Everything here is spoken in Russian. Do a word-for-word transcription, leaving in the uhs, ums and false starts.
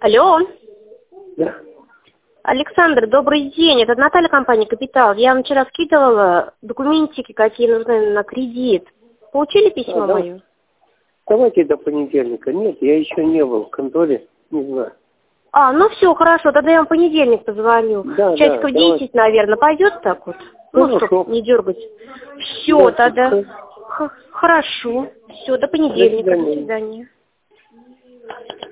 Алло. Да. Александр, добрый день. Это Наталья, компания «Капитал». Я вам вчера скидывала документики, какие нужны на кредит. Получили письмо А, да. мое? Давайте до понедельника. Нет, я еще не был в конторе, не знаю. А, ну все, хорошо, тогда я вам в понедельник позвоню. Да, Часиков да, десять, наверное, пойдет так вот? Ну, Хорошо. чтоб не дергать. Все, Да, тогда. хорошо. Х- Хорошо. Все, до До понедельника. До свидания. свидания.